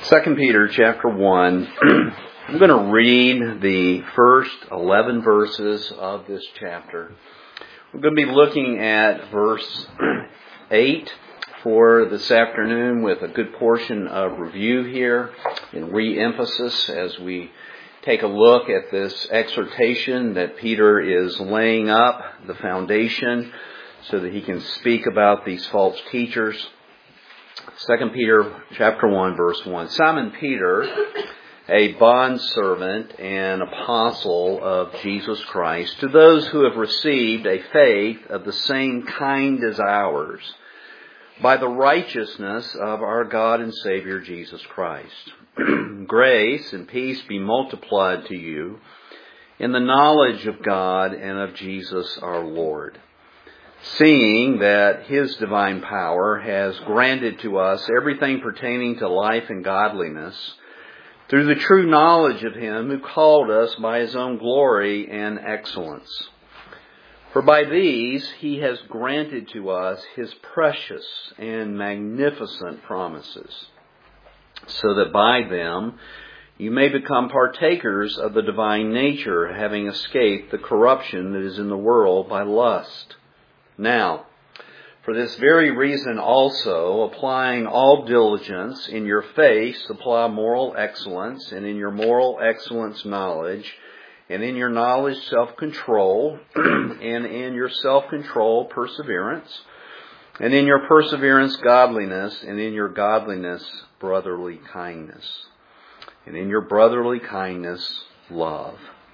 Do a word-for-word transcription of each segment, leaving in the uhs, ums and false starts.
Second Peter chapter one. I'm going to read the first eleven verses of this chapter. We're going to be looking at verse eight for this afternoon with a good portion of review here and re-emphasis as we take a look at this exhortation that Peter is laying up, the foundation, so that he can speak about these false teachers. Second Peter chapter one, verse one. Simon Peter, a bondservant and apostle of Jesus Christ, to those who have received a faith of the same kind as ours, by the righteousness of our God and Savior Jesus Christ. Grace and peace be multiplied to you in the knowledge of God and of Jesus our Lord, seeing that His divine power has granted to us everything pertaining to life and godliness through the true knowledge of Him who called us by His own glory and excellence. For by these He has granted to us His precious and magnificent promises, so that by them you may become partakers of the divine nature, having escaped the corruption that is in the world by lust. Now, for this very reason also, applying all diligence, in your faith supply moral excellence, and in your moral excellence knowledge, and in your knowledge self-control, and in your self-control perseverance, and in your perseverance godliness, and in your godliness brotherly kindness, and in your brotherly kindness love.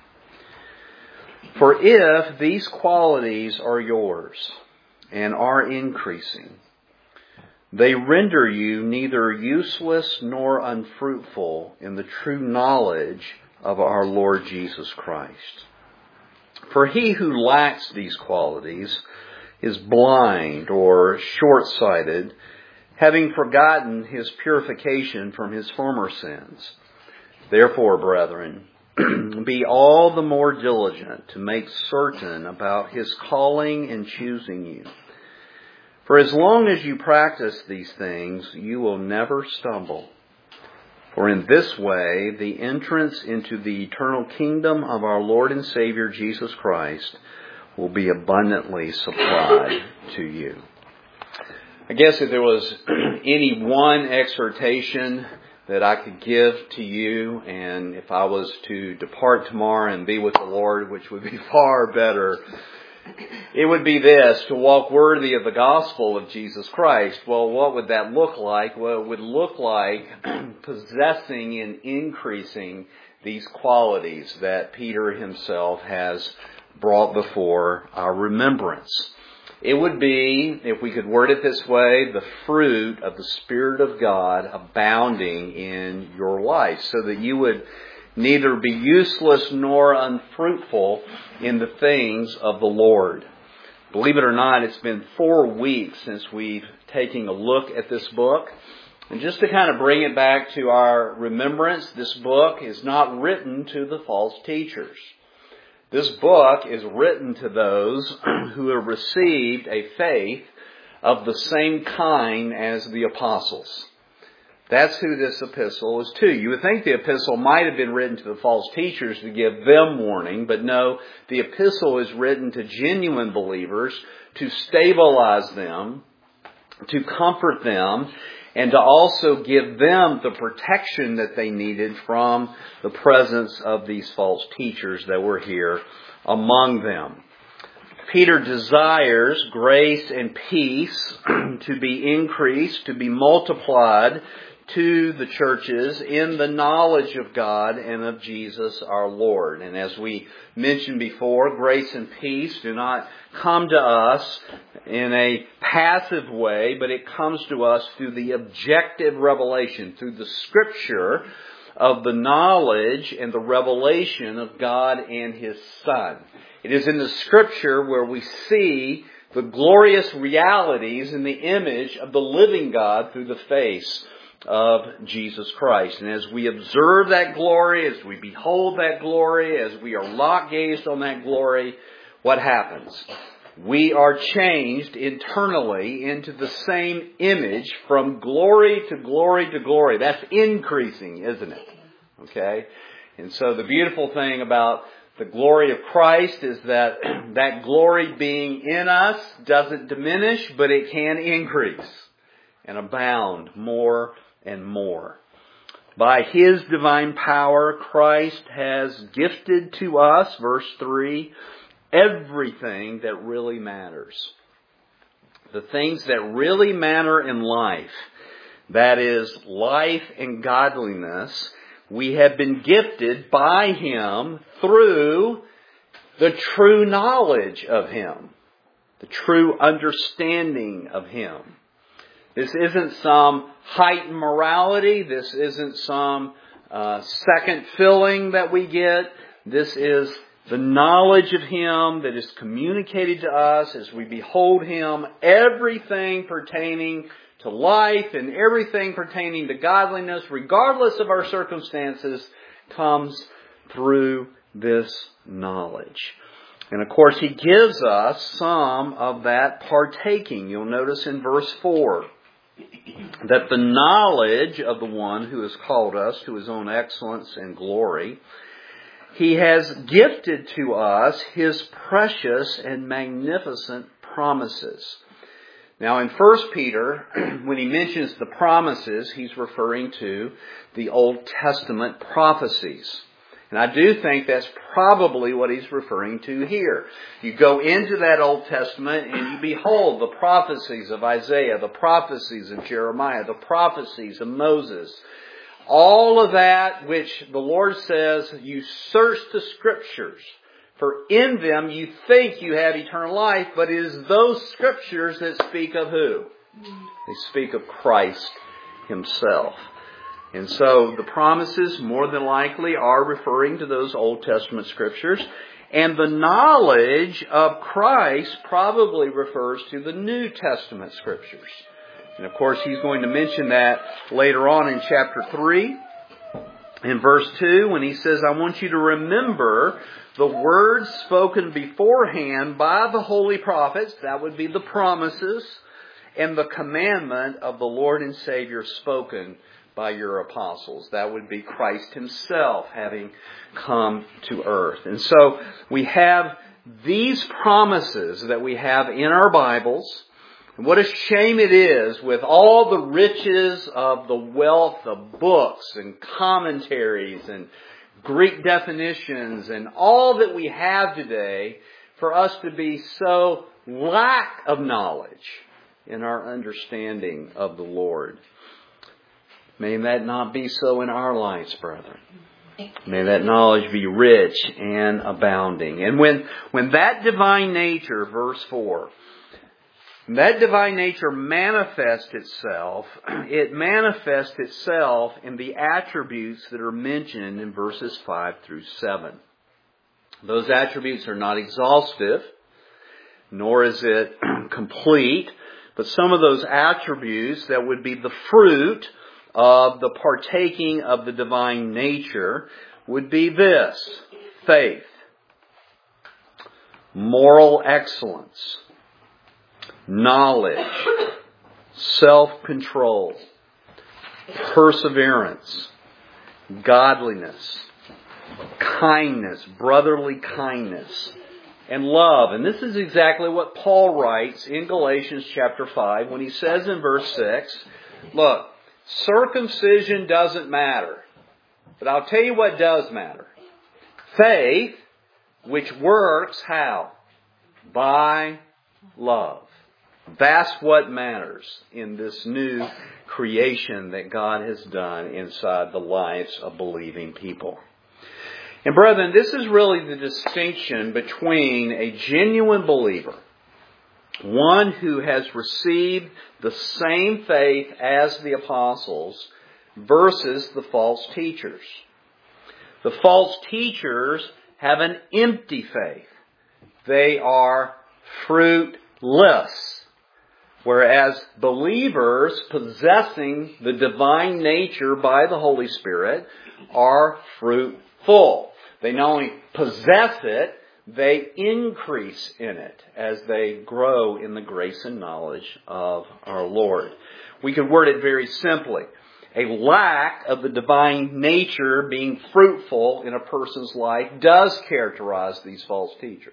For if these qualities are yours and are increasing, they render you neither useless nor unfruitful in the true knowledge of our Lord Jesus Christ. For he who lacks these qualities is blind or short-sighted, having forgotten his purification from his former sins. Therefore, brethren, be all the more diligent to make certain about His calling and choosing you. For as long as you practice these things, you will never stumble. For in this way, the entrance into the eternal kingdom of our Lord and Savior Jesus Christ will be abundantly supplied to you. I guess if there was any one exhortation that I could give to you, and if I was to depart tomorrow and be with the Lord, which would be far better, it would be this: to walk worthy of the gospel of Jesus Christ. Well, what would that look like? Well, it would look like possessing and increasing these qualities that Peter himself has brought before our remembrance. It would be, if we could word it this way, the fruit of the Spirit of God abounding in your life, so that you would neither be useless nor unfruitful in the things of the Lord. Believe it or not, it's been four weeks since we've taken a look at this book. And just to kind of bring it back to our remembrance, this book is not written to the false teachers. This book is written to those who have received a faith of the same kind as the apostles. That's who this epistle is to. You would think the epistle might have been written to the false teachers to give them warning, but no, the epistle is written to genuine believers to stabilize them, to comfort them, and to also give them the protection that they needed from the presence of these false teachers that were here among them. Peter desires grace and peace to be increased, to be multiplied to the churches in the knowledge of God and of Jesus our Lord. And as we mentioned before, grace and peace do not come to us in a passive way, but it comes to us through the objective revelation, through the Scripture of the knowledge and the revelation of God and His Son. It is in the Scripture where we see the glorious realities in the image of the living God through the face of Jesus Christ. And as we observe that glory, as we behold that glory, as we are lock-gazed on that glory, what happens? we are changed internally into the same image from glory to glory to glory. That's increasing, isn't it? Okay? And so the beautiful thing about the glory of Christ is that that glory being in us doesn't diminish, but it can increase and abound more and more. By His divine power, Christ has gifted to us, verse three, everything that really matters. The things that really matter in life, that is, life and godliness, we have been gifted by Him through the true knowledge of Him, the true understanding of Him. This isn't some heightened morality. This isn't some uh, second filling that we get. This is the knowledge of Him that is communicated to us as we behold Him. Everything pertaining to life and everything pertaining to godliness, regardless of our circumstances, comes through this knowledge. And of course, He gives us some of that partaking. You'll notice in verse four that the knowledge of the one who has called us to His own excellence and glory, He has gifted to us His precious and magnificent promises. Now in First Peter, when he mentions the promises, he's referring to the Old Testament prophecies. And I do think that's probably what he's referring to here. You go into that Old Testament and you behold the prophecies of Isaiah, the prophecies of Jeremiah, the prophecies of Moses. All of that which the Lord says, you search the Scriptures, for in them you think you have eternal life, but it is those Scriptures that speak of who? They speak of Christ Himself. And so the promises more than likely are referring to those Old Testament Scriptures. And the knowledge of Christ probably refers to the New Testament Scriptures. And of course, he's going to mention that later on in chapter three, in verse two, when he says, I want you to remember the words spoken beforehand by the holy prophets, that would be the promises, and the commandment of the Lord and Savior spoken by your apostles. That would be Christ Himself having come to earth. And so we have these promises that we have in our Bibles. And what a shame it is, with all the riches of the wealth of books and commentaries and Greek definitions and all that we have today, for us to be so lack of knowledge in our understanding of the Lord. May that not be so in our lives, brethren. May that knowledge be rich and abounding. And when, when that divine nature, verse four, that divine nature manifests itself, it manifests itself in the attributes that are mentioned in verses five through seven. Those attributes are not exhaustive, nor is it complete, but some of those attributes that would be the fruit of the partaking of the divine nature would be this: faith, moral excellence, knowledge, self-control, perseverance, godliness, kindness, brotherly kindness, and love. And this is exactly what Paul writes in Galatians chapter five when he says in verse six, look, circumcision doesn't matter, but I'll tell you what does matter. Faith, which works how? By love. That's what matters in this new creation that God has done inside the lives of believing people. And brethren, this is really the distinction between a genuine believer, one who has received the same faith as the apostles, versus the false teachers. The false teachers have an empty faith. They are fruitless. Whereas believers possessing the divine nature by the Holy Spirit are fruitful. They not only possess it, they increase in it as they grow in the grace and knowledge of our Lord. We could word it very simply. A lack of the divine nature being fruitful in a person's life does characterize these false teachers.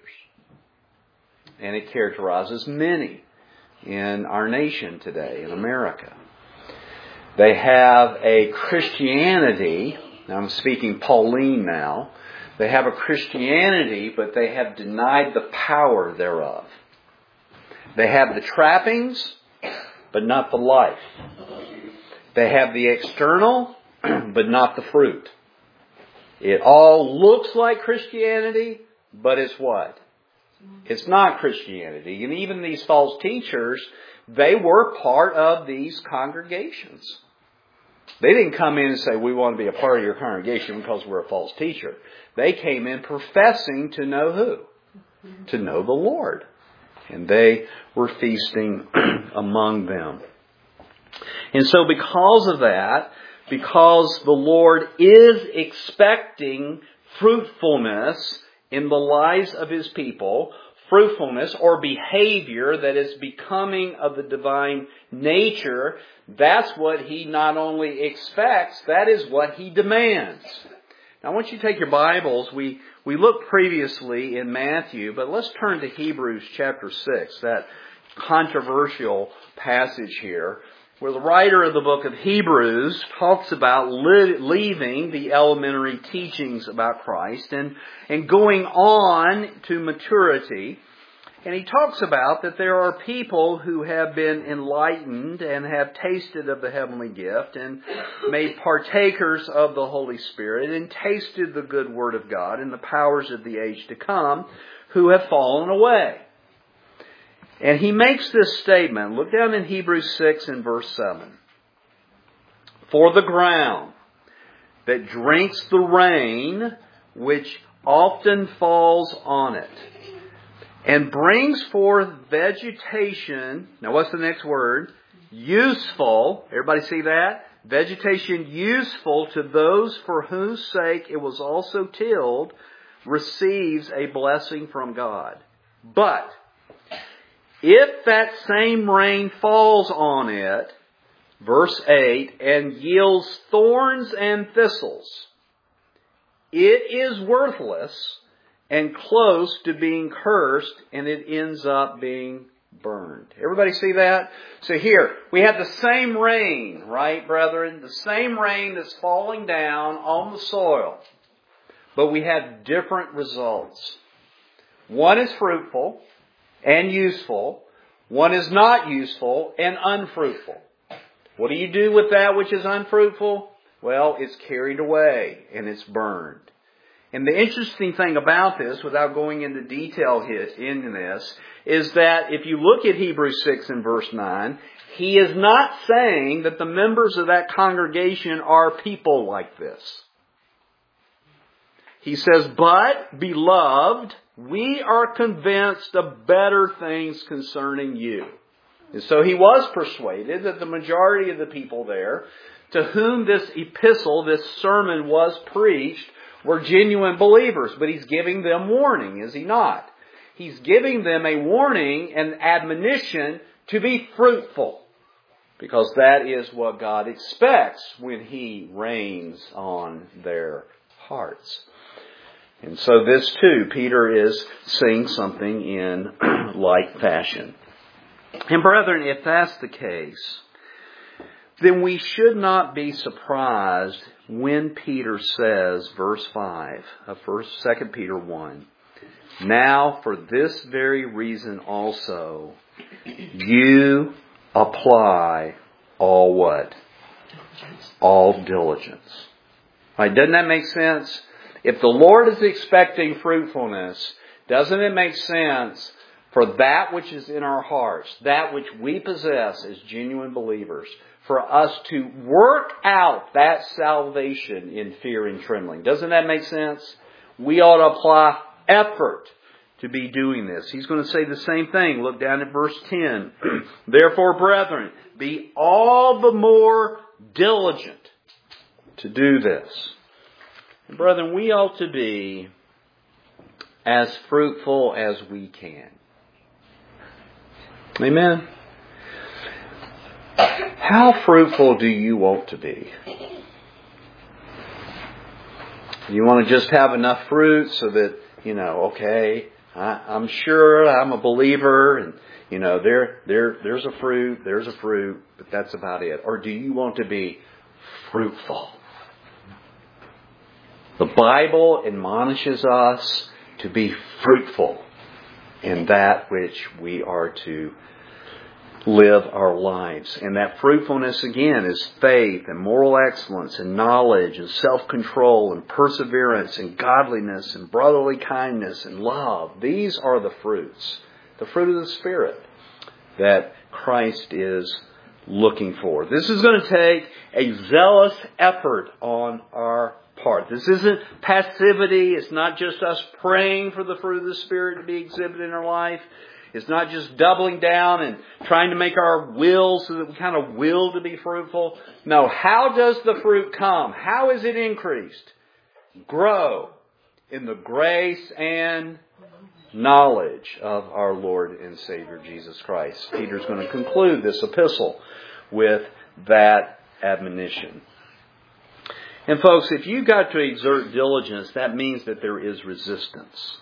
And it characterizes many in our nation today, in America. They have a Christianity, now I'm speaking Pauline now, they have a Christianity, but they have denied the power thereof. They have the trappings, but not the life. They have the external, but not the fruit. It all looks like Christianity, but it's what? It's not Christianity. And even these false teachers, they were part of these congregations. They didn't come in and say, we want to be a part of your congregation because we're a false teacher. They came in professing to know who? To know the Lord. And they were feasting among them. And so because of that, because the Lord is expecting fruitfulness in the lives of His people, fruitfulness or behavior that is becoming of the divine nature, that's what He not only expects, that is what He demands. Now I want you to take your Bibles. We, we looked previously in Matthew, but let's turn to Hebrews chapter six, that controversial passage here, where the writer of the book of Hebrews talks about li- leaving the elementary teachings about Christ and, and going on to maturity. And he talks about that there are people who have been enlightened and have tasted of the heavenly gift and made partakers of the Holy Spirit and tasted the good Word of God and the powers of the age to come, who have fallen away. And he makes this statement. Look down in Hebrews six and verse seven. For the ground that drinks the rain, which often falls on it, and brings forth vegetation. Now what's the next word? Useful. Everybody see that? Vegetation useful to those for whose sake it was also tilled, receives a blessing from God. But if that same rain falls on it, verse eight, and yields thorns and thistles, it is worthless and close to being cursed, and it ends up being burned. Everybody see that? So here, we have the same rain, right, brethren? The same rain that's falling down on the soil. But we have different results. One is fruitful and useful. One is not useful and unfruitful. What do you do with that which is unfruitful? Well, it's carried away and it's burned. And the interesting thing about this, without going into detail in this, is that if you look at Hebrews six and verse nine, he is not saying that the members of that congregation are people like this. He says, but, beloved, we are convinced of better things concerning you. And so he was persuaded that the majority of the people there, to whom this epistle, this sermon was preached, were genuine believers. But he's giving them warning, is he not? He's giving them a warning and admonition to be fruitful. Because that is what God expects when He rains on their hearts. And so this too, Peter is saying something in like fashion. And brethren, if that's the case, then we should not be surprised when Peter says, verse five of first, Second Peter one, now for this very reason also, you apply all what? All diligence. Right, doesn't that make sense? If the Lord is expecting fruitfulness, doesn't it make sense for that which is in our hearts, that which we possess as genuine believers, for us to work out that salvation in fear and trembling? Doesn't that make sense? We ought to apply effort to be doing this. He's going to say the same thing. Look down at verse ten. Therefore, brethren, be all the more diligent to do this. And brethren, we ought to be as fruitful as we can. Amen? How fruitful do you want to be? You want to just have enough fruit so that, you know, okay, I, I'm sure I'm a believer and, you know, there, there, there's a fruit, there's a fruit, but that's about it. Or do you want to be fruitful? The Bible admonishes us to be fruitful in that which we are to live our lives. And that fruitfulness, again, is faith and moral excellence and knowledge and self-control and perseverance and godliness and brotherly kindness and love. These are the fruits, the fruit of the Spirit that Christ is looking for. This is going to take a zealous effort on our part. This isn't passivity. It's not just us praying for the fruit of the Spirit to be exhibited in our life. It's not just doubling down and trying to make our will so that we kind of will to be fruitful. No, how does the fruit come? How is it increased? Grow in the grace and knowledge of our Lord and Savior Jesus Christ. Peter's going to conclude this epistle with that admonition. And folks, if you've got to exert diligence, that means that there is resistance.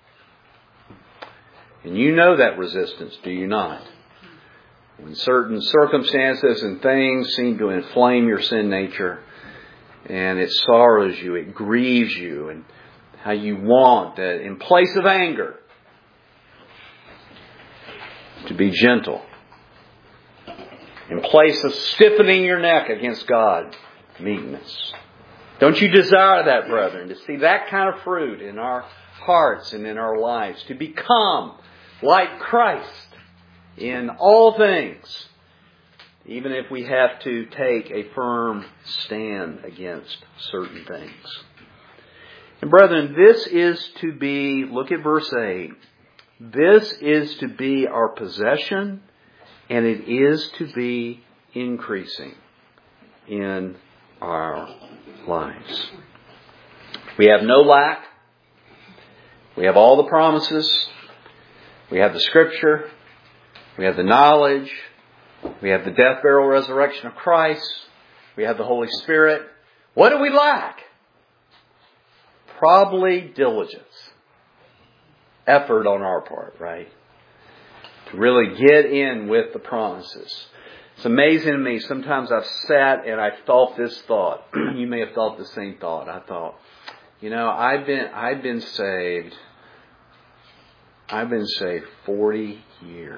And you know that resistance, do you not? When certain circumstances and things seem to inflame your sin nature, and it sorrows you, it grieves you, and how you want that in place of anger to be gentle. In place of stiffening your neck against God, meekness. Don't you desire that, brethren, to see that kind of fruit in our hearts and in our lives, to become like Christ in all things, even if we have to take a firm stand against certain things. And brethren, this is to be, look at verse eight, this is to be our possession, and it is to be increasing in our lives. We have no lack. We have all the promises. We have the Scripture. We have the knowledge. We have the death, burial, resurrection of Christ. We have the Holy Spirit. What do we lack? Probably diligence. Effort on our part, right? To really get in with the promises. It's amazing to me. Sometimes I've sat and I've thought this thought. You may have thought the same thought. I thought, you know, I've been I've been saved. I've been saved forty years.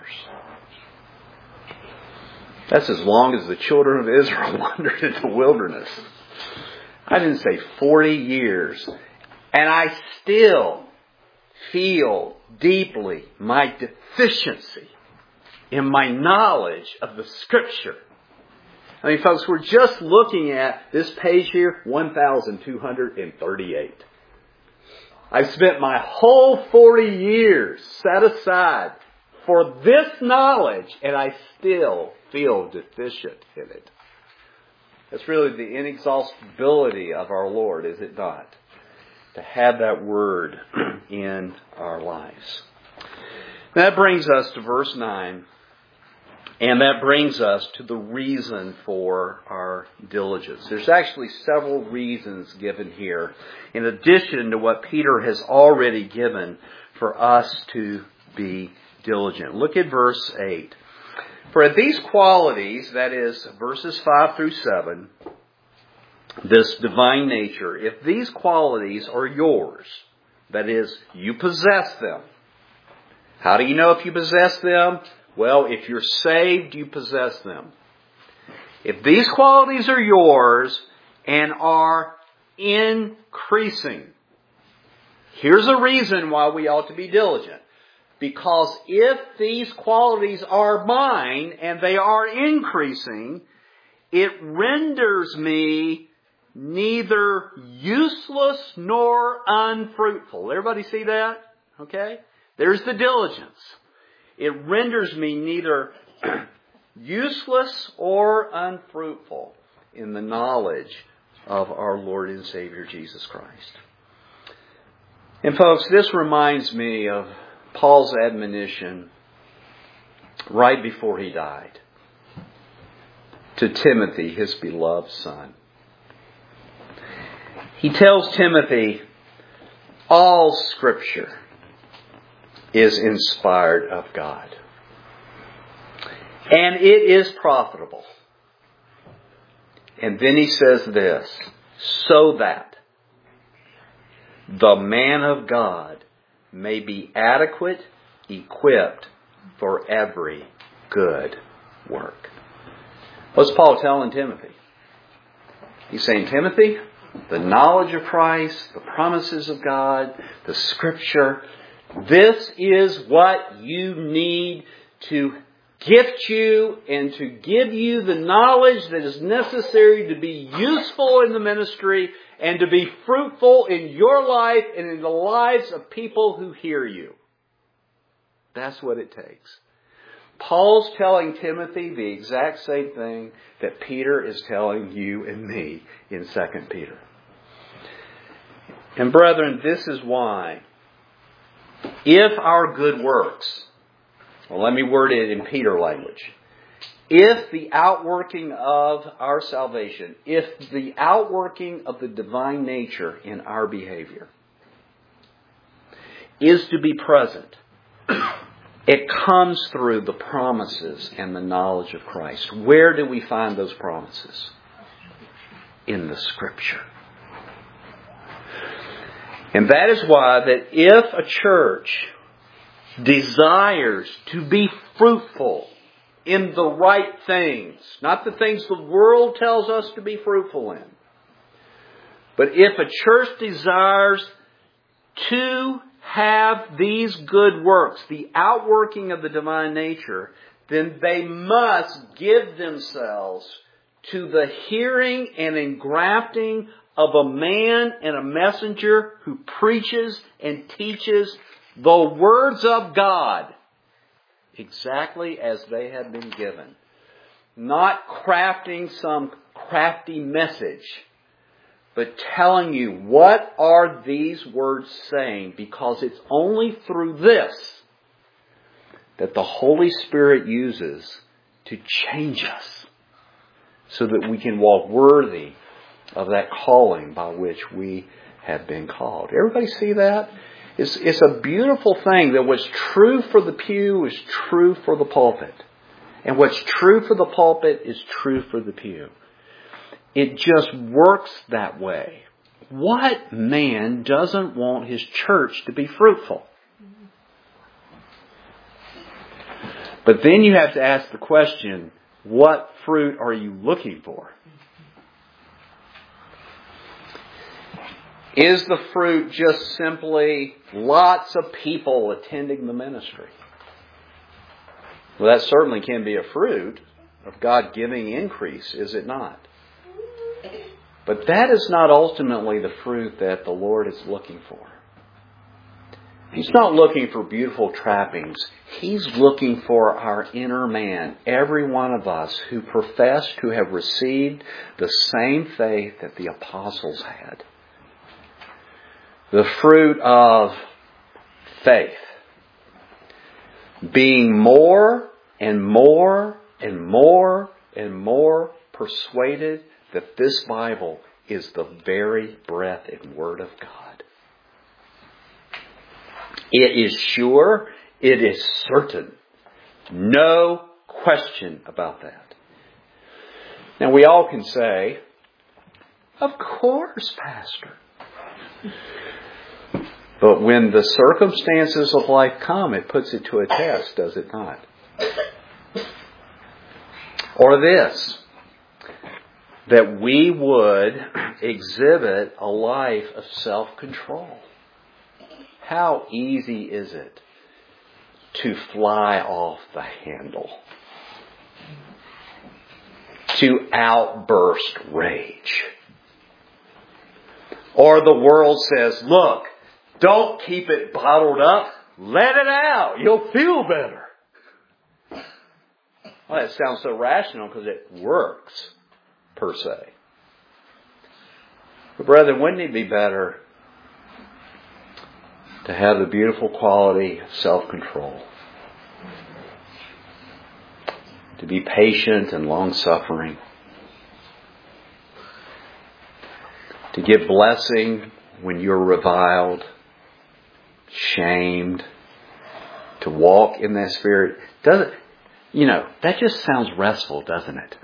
That's as long as the children of Israel wandered in the wilderness. I've been saved forty years. And I still feel deeply my deficiency in my knowledge of the Scripture. I mean, folks, we're just looking at this page here, one thousand two hundred thirty-eight. I've spent my whole forty years set aside for this knowledge, and I still feel deficient in it. That's really the inexhaustibility of our Lord, is it not? To have that word in our lives. That brings us to verse nine. And that brings us to the reason for our diligence. There's actually several reasons given here, in addition to what Peter has already given for us to be diligent. Look at verse eight. For at these qualities, that is, verses five through seven, this divine nature, if these qualities are yours, that is, you possess them. How do you know if you possess them? Well, if you're saved, you possess them. If these qualities are yours and are increasing, here's a reason why we ought to be diligent. Because if these qualities are mine and they are increasing, it renders me neither useless nor unfruitful. Everybody see that? Okay? There's the diligence. It renders me neither useless or unfruitful in the knowledge of our Lord and Savior Jesus Christ. And folks, this reminds me of Paul's admonition right before he died to Timothy, his beloved son. He tells Timothy, all Scripture is inspired of God. And it is profitable. And then he says this, so that the man of God may be adequate, equipped for every good work. What's Paul telling Timothy? He's saying, Timothy, the knowledge of Christ, the promises of God, the Scripture, this is what you need to gift you and to give you the knowledge that is necessary to be useful in the ministry and to be fruitful in your life and in the lives of people who hear you. That's what it takes. Paul's telling Timothy the exact same thing that Peter is telling you and me in Second Peter. And brethren, this is why, if our good works, well, let me word it in Peter language. If the outworking of our salvation, if the outworking of the divine nature in our behavior is to be present, it comes through the promises and the knowledge of Christ. Where do we find those promises? In the Scripture. And that is why that if a church desires to be fruitful in the right things, not the things the world tells us to be fruitful in, but if a church desires to have these good works, the outworking of the divine nature, then they must give themselves to the hearing and engrafting of a man and a messenger who preaches and teaches the words of God exactly as they have been given. Not crafting some crafty message, but telling you what are these words saying, because it's only through this that the Holy Spirit uses to change us so that we can walk worthy of that calling by which we have been called. Everybody see that? It's, it's a beautiful thing that what's true for the pew is true for the pulpit. And what's true for the pulpit is true for the pew. It just works that way. What man doesn't want his church to be fruitful? But then you have to ask the question, what fruit are you looking for? Is the fruit just simply lots of people attending the ministry? Well, that certainly can be a fruit of God giving increase, is it not? But that is not ultimately the fruit that the Lord is looking for. He's not looking for beautiful trappings. He's looking for our inner man, every one of us who profess to have received the same faith that the apostles had. The fruit of faith. Being more and more and more and more persuaded that this Bible is the very breath and word of God. It is sure. It is certain. No question about that. Now we all can say, of course, Pastor. But when the circumstances of life come, it puts it to a test, does it not? Or this, that we would exhibit a life of self-control. How easy is it to fly off the handle? To outburst rage? Or the world says, look, don't keep it bottled up. Let it out. You'll feel better. Well, that sounds so rational because it works, per se. But brethren, wouldn't it be better to have the beautiful quality of self-control, to be patient and long-suffering, to give blessing when you're reviled, shamed, to walk in that Spirit. Doesn't, you know, that just sounds restful, doesn't it?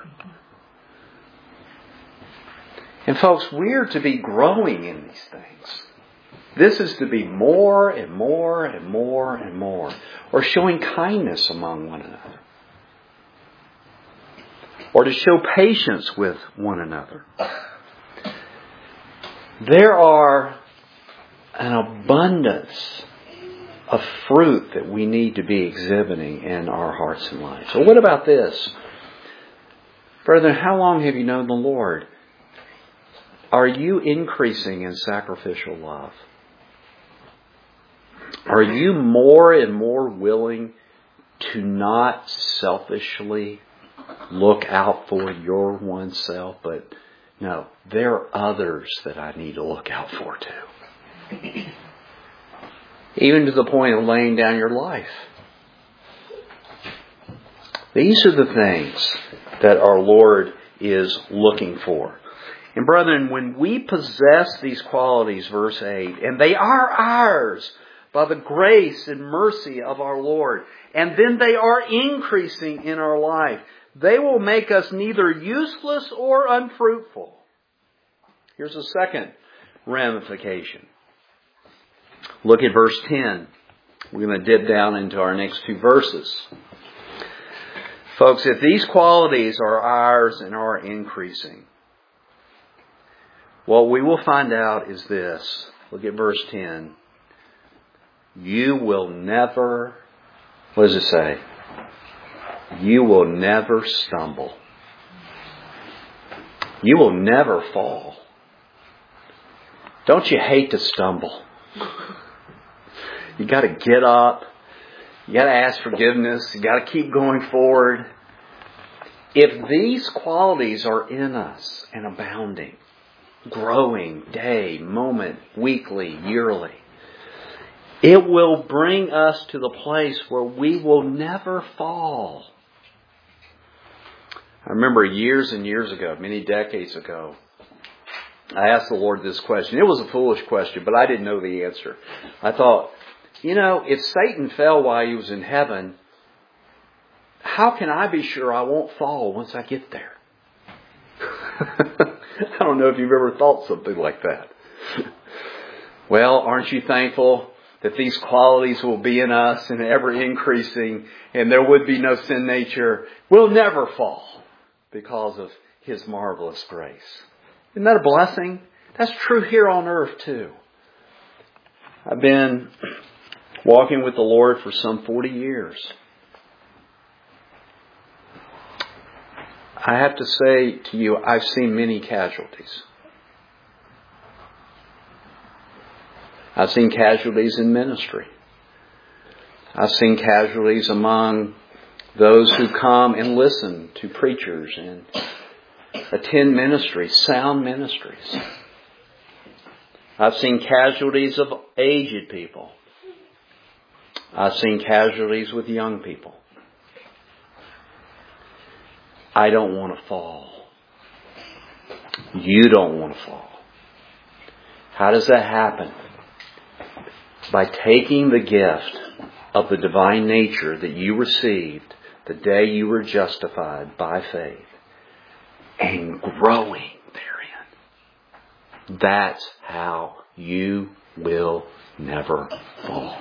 And folks, we're to be growing in these things. This is to be more and more and more and more. Or showing kindness among one another. Or to show patience with one another. There are an abundance of fruit that we need to be exhibiting in our hearts and lives. So what about this? Brethren, how long have you known the Lord? Are you increasing in sacrificial love? Are you more and more willing to not selfishly look out for your oneself, but no, there are others that I need to look out for too. Even to the point of laying down your life. These are the things that our Lord is looking for. And brethren, when we possess these qualities, verse eight, and they are ours by the grace and mercy of our Lord, and then they are increasing in our life, they will make us neither useless or unfruitful. Here's a second ramification. Look at verse ten. We're going to dip down into our next two verses. Folks, if these qualities are ours and are increasing, what we will find out is this. Look at verse ten. You will never, what does it say? You will never stumble. You will never fall. Don't you hate to stumble? You got to get up. You got to ask forgiveness. You got to keep going forward. If these qualities are in us and abounding, growing day, moment, weekly, yearly, it will bring us to the place where we will never fall. I remember years and years ago, many decades ago, I asked the Lord this question. It was a foolish question, but I didn't know the answer. I thought, you know, if Satan fell while he was in heaven, how can I be sure I won't fall once I get there? I don't know if you've ever thought something like that. Well, aren't you thankful that these qualities will be in us and ever increasing, and there would be no sin nature? We'll never fall because of His marvelous grace. Isn't that a blessing? That's true here on earth too. I've been walking with the Lord for some forty years. I have to say to you, I've seen many casualties. I've seen casualties in ministry. I've seen casualties among those who come and listen to preachers and attend ministries, sound ministries. I've seen casualties of aged people. I've seen casualties with young people. I don't want to fall. You don't want to fall. How does that happen? By taking the gift of the divine nature that you received the day you were justified by faith and growing therein. That's how you will never fall.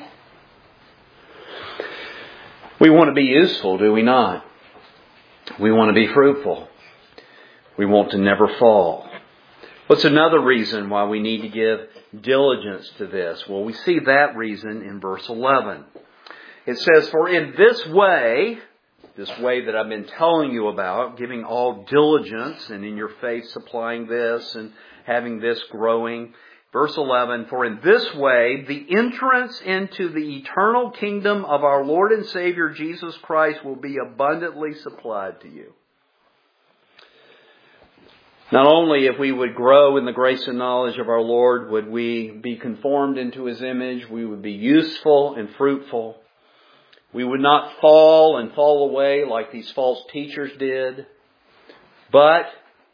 We want to be useful, do we not? We want to be fruitful. We want to never fall. What's another reason why we need to give diligence to this? Well, we see that reason in verse eleven. It says, for in this way, this way that I've been telling you about, giving all diligence and in your faith supplying this and having this growing. Verse eleven, for in this way, the entrance into the eternal kingdom of our Lord and Savior Jesus Christ will be abundantly supplied to you. Not only if we would grow in the grace and knowledge of our Lord, would we be conformed into His image, we would be useful and fruitful. We would not fall and fall away like these false teachers did. But,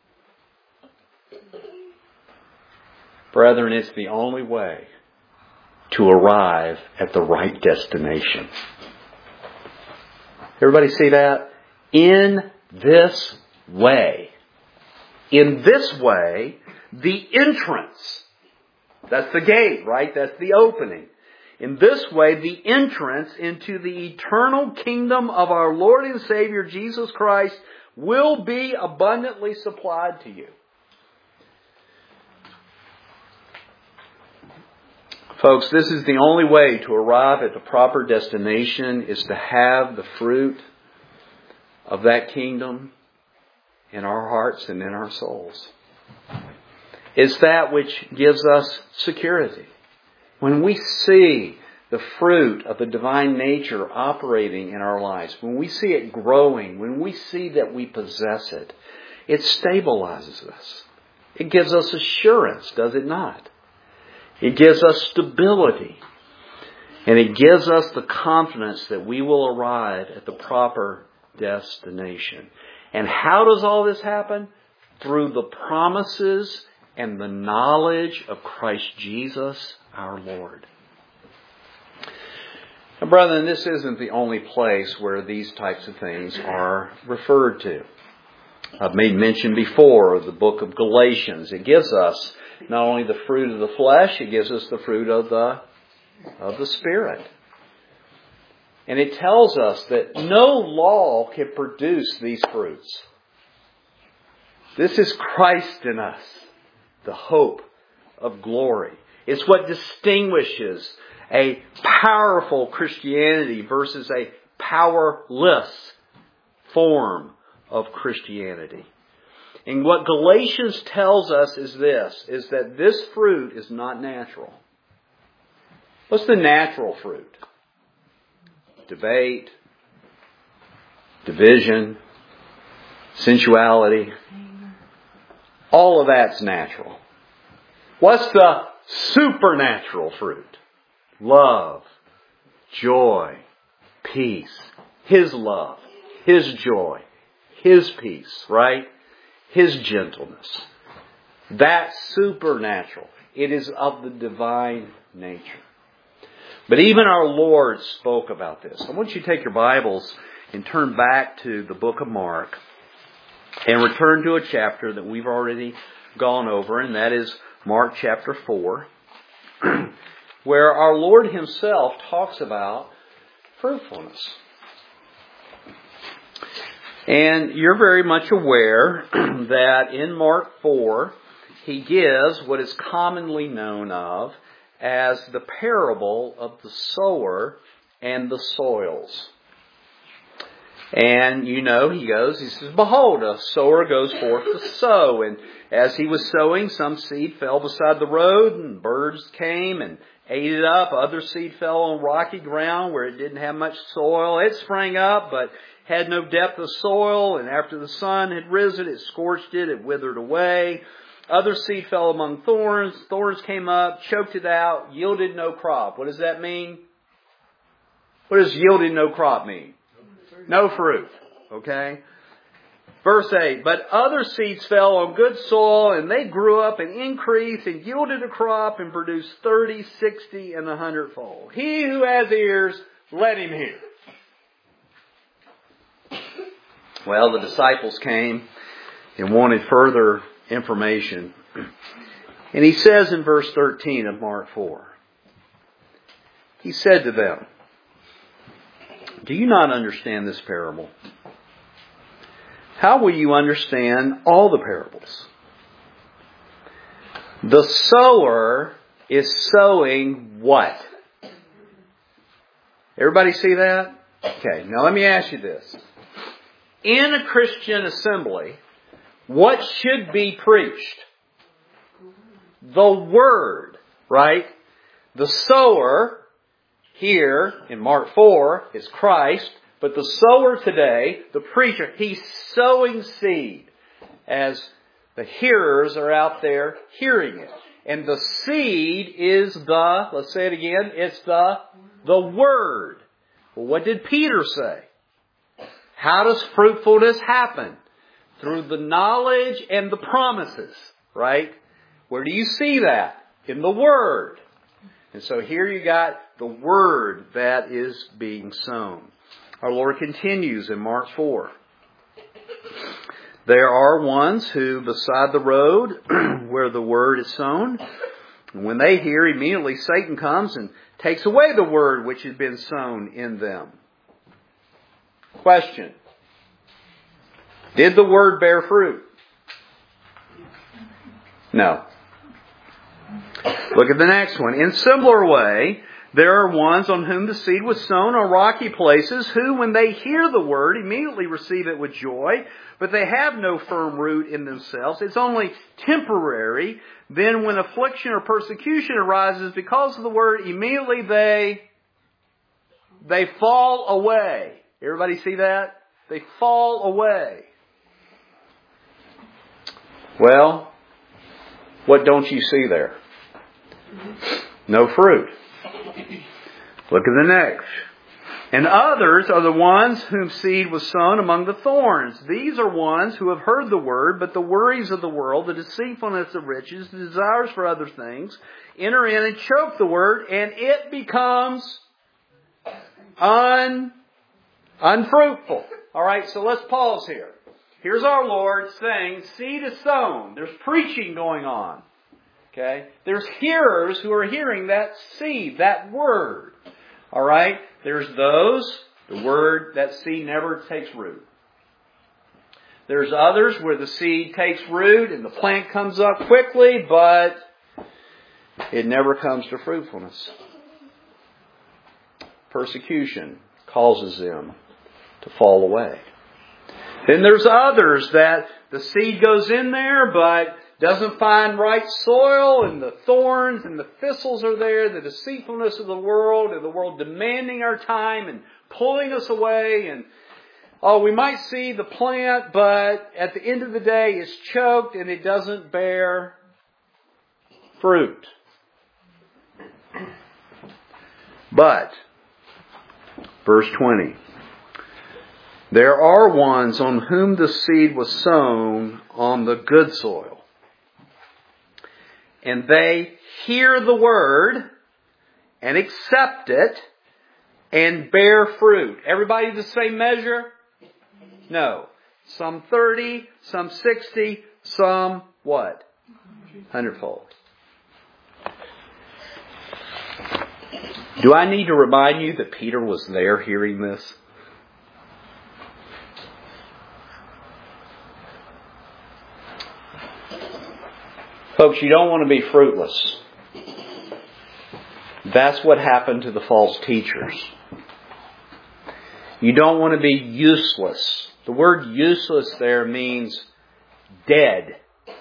brethren, it's the only way to arrive at the right destination. Everybody see that? In this way. In this way, the entrance. That's the gate, right? That's the opening. In this way, the entrance into the eternal kingdom of our Lord and Savior Jesus Christ will be abundantly supplied to you. Folks, this is the only way to arrive at the proper destination, is to have the fruit of that kingdom in our hearts and in our souls. It's that which gives us security. When we see the fruit of the divine nature operating in our lives, when we see it growing, when we see that we possess it, it stabilizes us. It gives us assurance, does it not? It gives us stability. And it gives us the confidence that we will arrive at the proper destination. And how does all this happen? Through the promises and the knowledge of Christ Jesus our Lord. Now, brethren, this isn't the only place where these types of things are referred to. I've made mention before of the book of Galatians. It gives us not only the fruit of the flesh, it gives us the fruit of the, of the Spirit. And it tells us that no law can produce these fruits. This is Christ in us, the hope of glory. It's what distinguishes a powerful Christianity versus a powerless form of Christianity. And what Galatians tells us is this, is that this fruit is not natural. What's the natural fruit? Debate, division, sensuality. All of that's natural. What's the supernatural fruit? Love, joy, peace. His love, His joy, His peace, right? His gentleness. That's supernatural. It is of the divine nature. But even our Lord spoke about this. I want you to take your Bibles and turn back to the book of Mark and return to a chapter that we've already gone over, and that is Mark chapter four, where our Lord Himself talks about fruitfulness. And you're very much aware that in Mark four, He gives what is commonly known of as the parable of the sower and the soils. And you know, He goes, He says, "Behold, a sower goes forth to sow. And as he was sowing, some seed fell beside the road, and birds came and ate it up. Other seed fell on rocky ground where it didn't have much soil. It sprang up, but had no depth of soil. And after the sun had risen, it scorched it, it withered away. Other seed fell among thorns. Thorns came up, choked it out, yielded no crop." What does that mean? What does yielded no crop mean? No fruit. Okay? Verse eight, "But other seeds fell on good soil, and they grew up and increased and yielded a crop and produced thirty, sixty, and a hundredfold. He who has ears, let him hear." Well, the disciples came and wanted further information. And He says in verse thirteen of Mark four, He said to them, "Do you not understand this parable? How will you understand all the parables? The sower is sowing what?" Everybody see that? Okay, now let me ask you this. In a Christian assembly, what should be preached? The Word, right? The sower here in Mark four is Christ, but the sower today, the preacher, he's sowing seed. As The hearers are out there hearing it. And the seed is the, let's say it again, it's the, the Word. Well, what did Peter say? How does fruitfulness happen? Through the knowledge and the promises, right? Where do you see that? In the Word. And so here you got the Word that is being sown. Our Lord continues in Mark four. There are ones who, beside the road where the Word is sown, when they hear, immediately Satan comes and takes away the Word which has been sown in them. Question. Did the Word bear fruit? No. Look at the next one. In similar way, there are ones on whom the seed was sown on rocky places, who, when they hear the Word, immediately receive it with joy, but they have no firm root in themselves. It's only temporary. Then when affliction or persecution arises because of the Word, immediately they, they fall away. Everybody see that? They fall away. Well, what don't you see there? No fruit. Look at the next. And others are the ones whom seed was sown among the thorns. These are ones who have heard the Word, but the worries of the world, the deceitfulness of riches, the desires for other things, enter in and choke the Word, and it becomes un, unfruitful. All right, so let's pause here. Here's our Lord saying, seed is sown. There's preaching going on. Okay? There's hearers who are hearing that seed, that Word. All right? There's those, the Word, that seed never takes root. There's others where the seed takes root and the plant comes up quickly, but it never comes to fruitfulness. Persecution causes them to fall away. Then there's others that the seed goes in there, but doesn't find right soil, and the thorns and the thistles are there, the deceitfulness of the world, and the world demanding our time and pulling us away. And oh, we might see the plant, but at the end of the day, it's choked and it doesn't bear fruit. But, verse twenty. There are ones on whom the seed was sown on the good soil. And they hear the Word and accept it and bear fruit. Everybody the same measure? No. Some thirty, some sixty, some what? Hundredfold. Do I need to remind you that Peter was there hearing this? Folks, you don't want to be fruitless. That's what happened to the false teachers. You don't want to be useless. The word useless there means dead.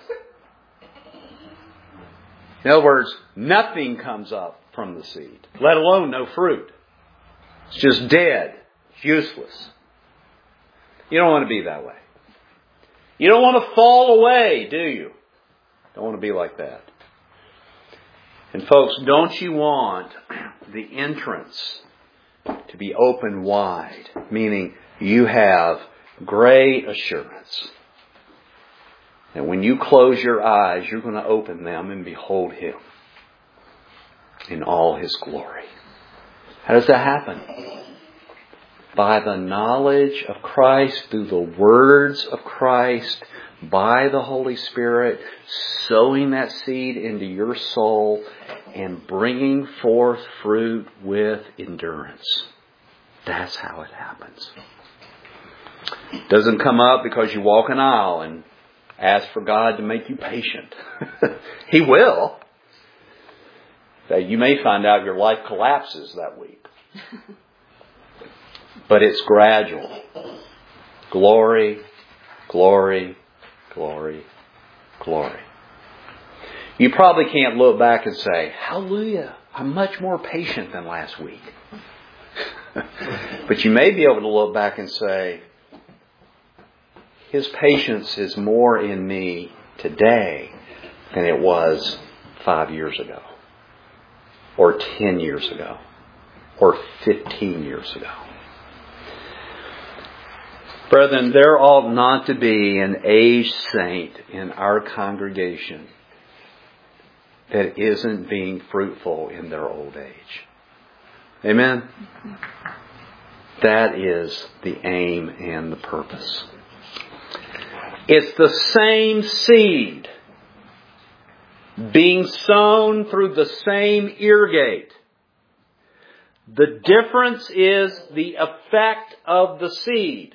In other words, nothing comes up from the seed, let alone no fruit. It's just dead. It's useless. You don't want to be that way. You don't want to fall away, do you? Don't want to be like that. And folks, don't you want the entrance to be open wide? Meaning you have great assurance. And when you close your eyes, you're going to open them and behold Him in all His glory. How does that happen? By the knowledge of Christ, through the words of Christ, by the Holy Spirit, sowing that seed into your soul and bringing forth fruit with endurance. That's how it happens. It doesn't come up because you walk an aisle and ask for God to make you patient. He will. You may find out your life collapses that week. But it's gradual. Glory, glory, glory, glory. You probably can't look back and say, hallelujah, I'm much more patient than last week. But you may be able to look back and say, His patience is more in me today than it was five years ago, or ten years ago, or fifteen years ago. Brethren, there ought not to be an aged saint in our congregation that isn't being fruitful in their old age. Amen? That is the aim and the purpose. It's the same seed being sown through the same ear gate. The difference is the effect of the seed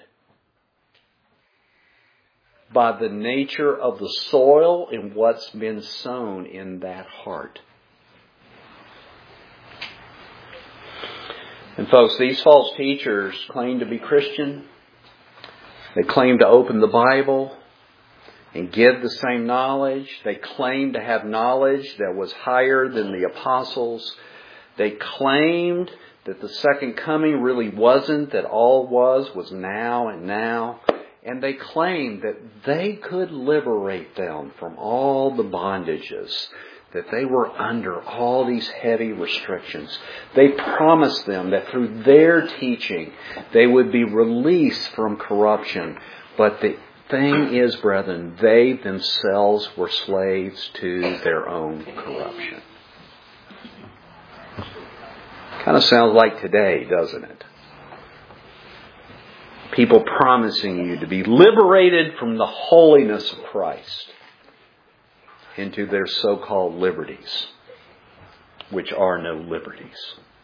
by the nature of the soil and what's been sown in that heart. And folks, these false teachers claim to be Christian. They claim to open the Bible and give the same knowledge. They claim to have knowledge that was higher than the apostles. They claimed that the second coming really wasn't, that all was was now and now. And they claimed that they could liberate them from all the bondages, that they were under all these heavy restrictions. They promised them that through their teaching they would be released from corruption. But the thing is, brethren, they themselves were slaves to their own corruption. Kind of sounds like today, doesn't it? People promising you to be liberated from the holiness of Christ into their so-called liberties, which are no liberties.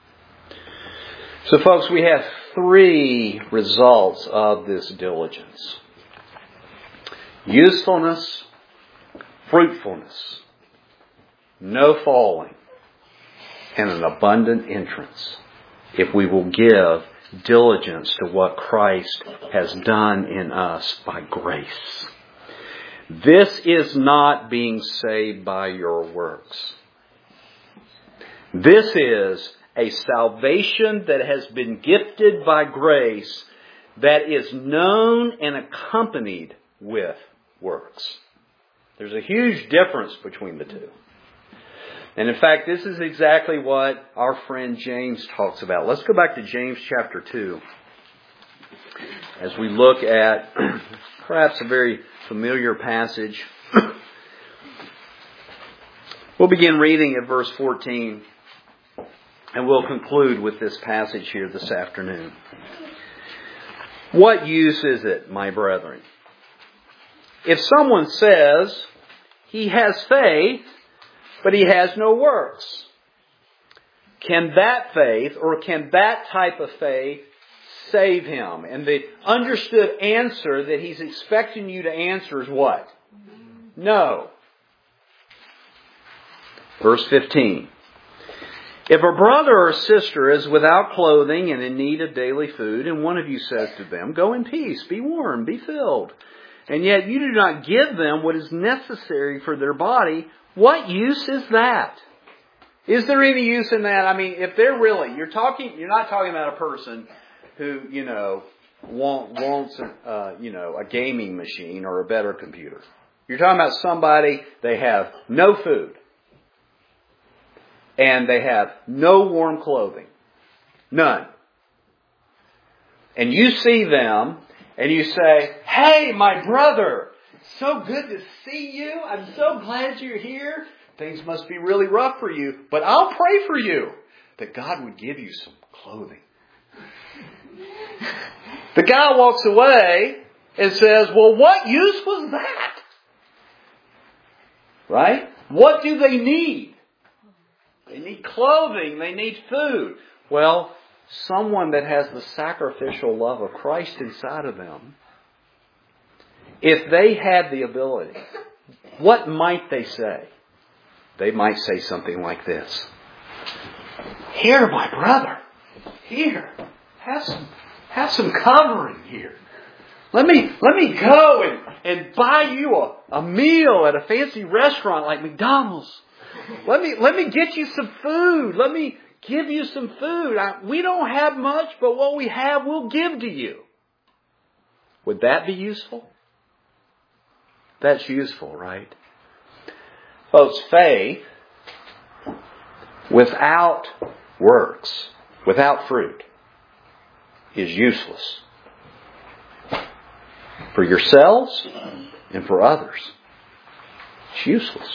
So folks, we have three results of this diligence: usefulness, fruitfulness, no falling, and an abundant entrance, if we will give diligence to what Christ has done in us by grace. This is not being saved by your works. This is a salvation that has been gifted by grace, that is known and accompanied with works. There's a huge difference between the two. And in fact, this is exactly what our friend James talks about. Let's go back to James chapter two as we look at perhaps a very familiar passage. We'll begin reading at verse fourteen, and we'll conclude with this passage here this afternoon. What use is it, my brethren, if someone says he has faith, but he has no works? Can that faith, or can that type of faith, save him? And the understood answer that he's expecting you to answer is what? No. Verse fifteen. If a brother or sister is without clothing and in need of daily food, and one of you says to them, "Go in peace, be warm, be filled," and yet you do not give them what is necessary for their body, what use is that? Is there any use in that? I mean, if they're really, you're talking, you're not talking about a person who, you know, want, wants, uh, you know, a gaming machine or a better computer. You're talking about somebody, they have no food, and they have no warm clothing. None. And you see them, and you say, "Hey, my brother, so good to see you. I'm so glad you're here. Things must be really rough for you, but I'll pray for you that God would give you some clothing." The guy walks away and says, "Well, what use was that?" Right? What do they need? They need clothing. They need food. Well, someone that has the sacrificial love of Christ inside of them, if they had the ability, what might they say? They might say something like this: "Here, my brother, here, have some, have some covering here. Let me, let me go and, and buy you a, a meal at a fancy restaurant like McDonald's. Let me, let me get you some food. Let me give you some food. I, we don't have much, but what we have we'll give to you." Would that be useful? That's useful, right? Folks, faith without works, without fruit, is useless. For yourselves and for others. It's useless.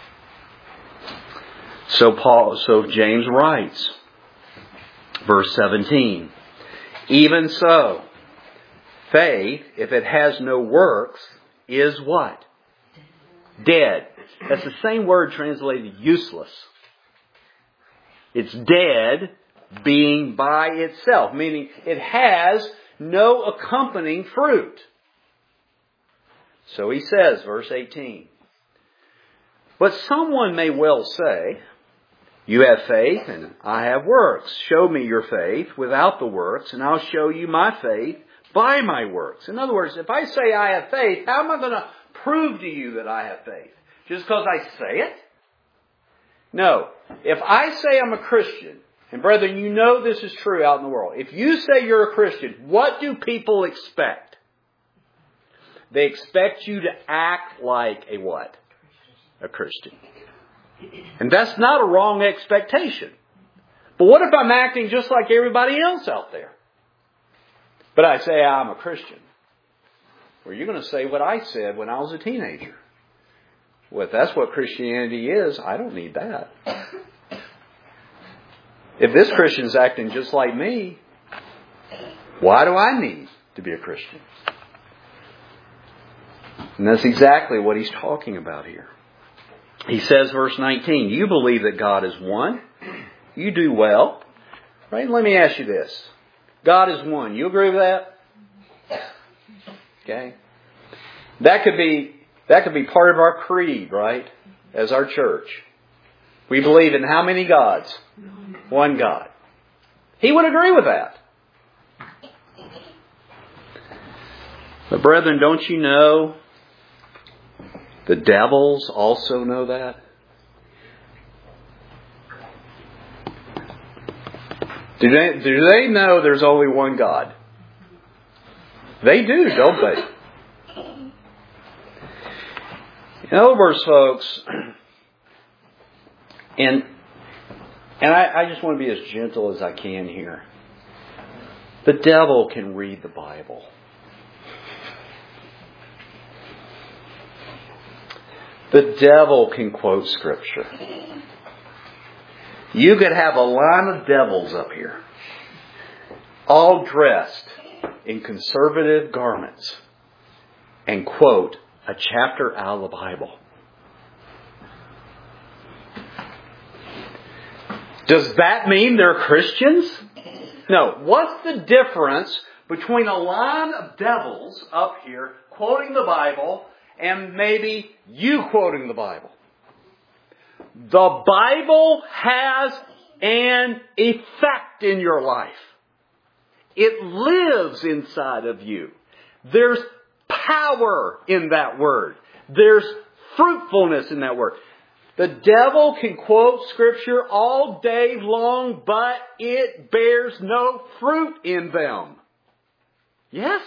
So Paul, so James writes, verse seventeen, even so, faith, if it has no works, is what? Dead. That's the same word translated useless. It's dead, being by itself, meaning it has no accompanying fruit. So he says, verse eighteen, but someone may well say, you have faith and I have works. Show me your faith without the works and I'll show you my faith by my works. In other words, if I say I have faith, how am I going to prove to you that I have faith? Just because I say it? No. If I say I'm a Christian, and brethren, you know this is true out in the world. If you say you're a Christian, what do people expect? They expect you to act like a what? A Christian. And that's not a wrong expectation. But what if I'm acting just like everybody else out there? But I say I'm a Christian. Well, you're going to say what I said when I was a teenager. Well, if that's what Christianity is, I don't need that. If this Christian's acting just like me, why do I need to be a Christian? And that's exactly what he's talking about here. He says, verse nineteen, you believe that God is one. You do well. Right? Let me ask you this. God is one. You agree with that? Okay. That could be, that could be part of our creed, right? As our church. We believe in how many gods? One God. He would agree with that. But brethren, don't you know the devils also know that? Do they, do they know there's only one God? They do, don't they? In other words, folks, and and I, I just want to be as gentle as I can here. The devil can read the Bible. The devil can quote Scripture. You could have a line of devils up here, all dressed in conservative garments, and quote a chapter out of the Bible. Does that mean they're Christians? No. What's the difference between a line of devils up here quoting the Bible and maybe you quoting the Bible? The Bible has an effect in your life. It lives inside of you. There's power in that word. There's fruitfulness in that word. The devil can quote Scripture all day long, but it bears no fruit in them. Yes?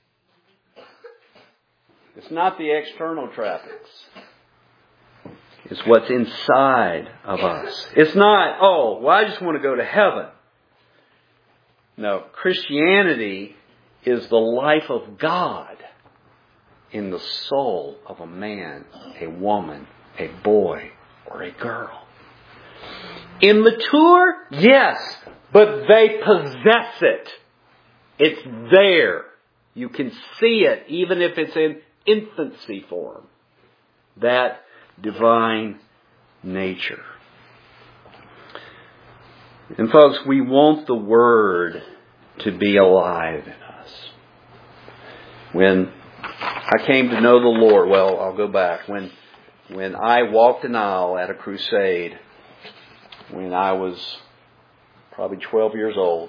It's not the external traffics. It's what's inside of us. It's not, oh, well, I just want to go to heaven. No, Christianity is the life of God in the soul of a man, a woman, a boy, or a girl. Immature? Yes, but they possess it. It's there. You can see it, even if it's in infancy form. That divine nature. And folks, we want the Word to be alive in us. When I came to know the Lord, well, I'll go back. When when I walked an aisle at a crusade, when I was probably twelve years old,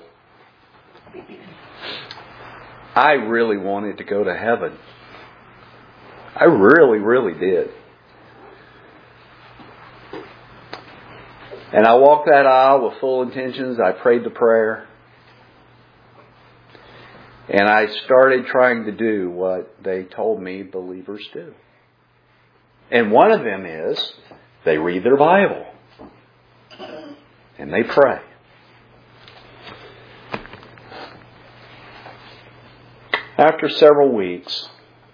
I really wanted to go to heaven. I really, really did. And I walked that aisle with full intentions. I prayed the prayer. And I started trying to do what they told me believers do. And one of them is they read their Bible. And they pray. After several weeks,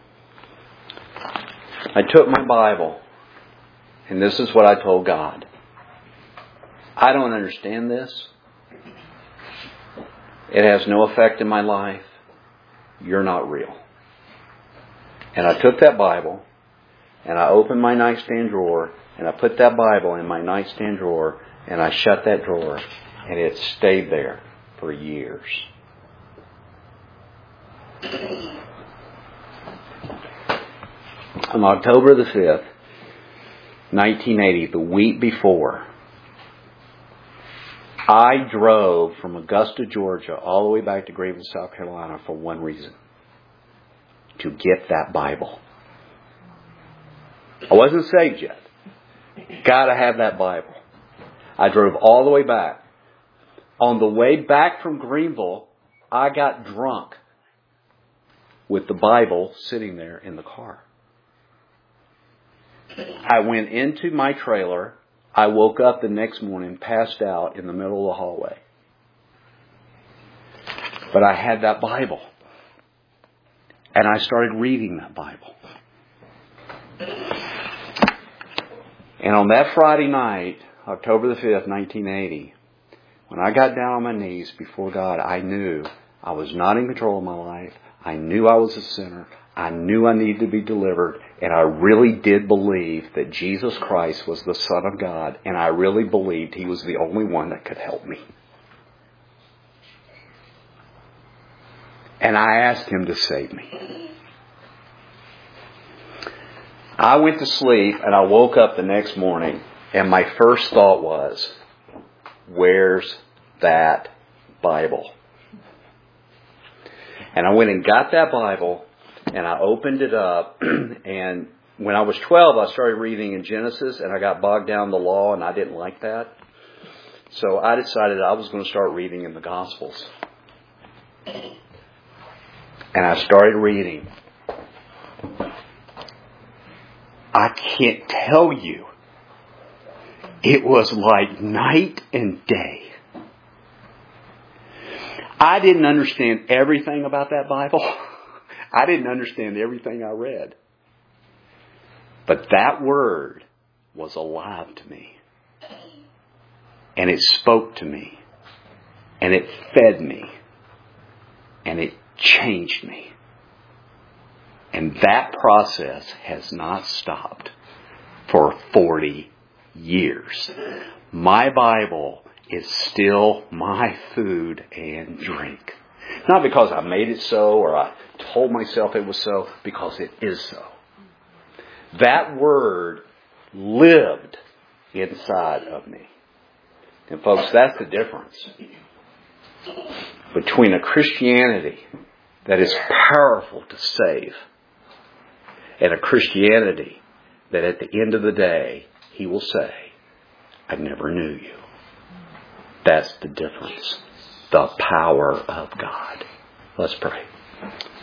I took my Bible, and this is what I told God. I don't understand this. It has no effect in my life. You're not real. And I took that Bible, and I opened my nightstand drawer, and I put that Bible in my nightstand drawer, and I shut that drawer, and it stayed there for years. On October the fifth, nineteen eighty, the week before, I drove from Augusta, Georgia, all the way back to Greenville, South Carolina for one reason. To get that Bible. I wasn't saved yet. Gotta have that Bible. I drove all the way back. On the way back from Greenville, I got drunk with the Bible sitting there in the car. I went into my trailer. I woke up the next morning, passed out in the middle of the hallway. But I had that Bible. And I started reading that Bible. And on that Friday night, October the fifth, nineteen eighty, when I got down on my knees before God, I knew I was not in control of my life. I knew I was a sinner. I knew I needed to be delivered. And I really did believe that Jesus Christ was the Son of God. And I really believed He was the only one that could help me. And I asked Him to save me. I went to sleep and I woke up the next morning and my first thought was, where's that Bible? And I went and got that Bible and I opened it up, and when I was twelve I started reading in Genesis and I got bogged down in the law and I didn't like that. So I decided I was going to start reading in the Gospels. And I started reading. I can't tell you. It was like night and day. I didn't understand everything about that Bible. I didn't understand everything I read. But that Word was alive to me. And it spoke to me. And it fed me. And it changed me. And that process has not stopped for forty years. My Bible is still my food and drink. Not because I made it so or I told myself it was so, because it is so. That Word lived inside of me. And folks, that's the difference between a Christianity that is powerful to save and a Christianity that at the end of the day, He will say, I never knew you. That's the difference. The power of God. Let's pray.